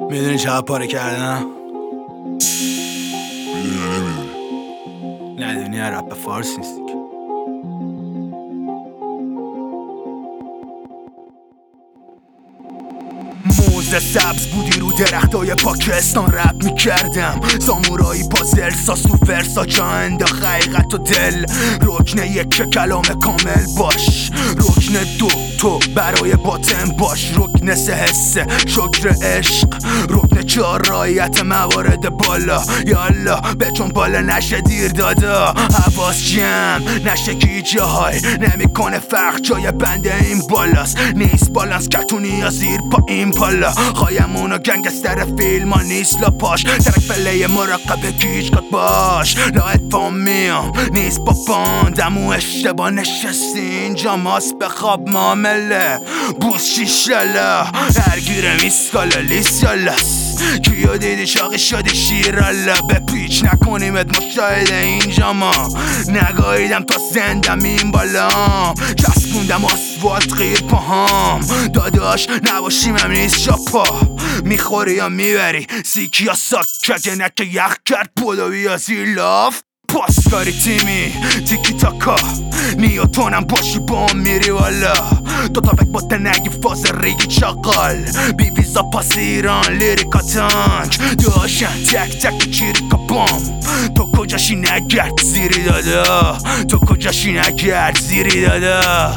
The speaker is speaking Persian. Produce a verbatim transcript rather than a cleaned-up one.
میدونی چه پاره کردم؟ ندونی رپ فارس نیستی که. موزه سبز بودی رو درختای پاکستان رپ میکردم، سامورایی با زلساس تو ورسا جا انداخت حقیقت و دل. رکن یک کلام کامل باش، رکن دو تو برای باطن باش، رکن سه حسه شکر عشق، رکن چهار رایت موارد بالا. یالا به چون بالا نشه دیر دادا، حواس جمع نشه گیجه های نمیکنه فرق جای بنده این بالاست. نیست بالانس کتونی یا زیر پا این پالا، خواهیمون و گنگستر فیلم ها نیست لاپاش. ترک پله مراقب گیجگات باش، لا ادفام میام نیست با باندم و اشتباه نشستی اینجا ماست به خواب معامله بوس شیشالا درگیر میسکالا لیسالاس. کیو دیدی شاقی شدی شیرالا، به پیچ نکنیمت مشاهده اینجا ما. نگاهیدم تا زندم این بالام، چسبوندم آسفالت غیر پاهام. داداش نباشیم هم نیست شاپا، میخوری یا میبری سیکی یا ساکت نکه یخ کرد بودو بیا زیر لاف. پاسکاری تیمی تیکی تاکا نیوتونم باشی با هم میری والا. دو تا بک باته نگی فاز ریگی چاقال، بی ویزا پاس ایران لیریکا تانک داشن تک تک چیریکا بام. تو کجاشی نگرد زیری دادا، تو کجاشی نگرد زیری دادا.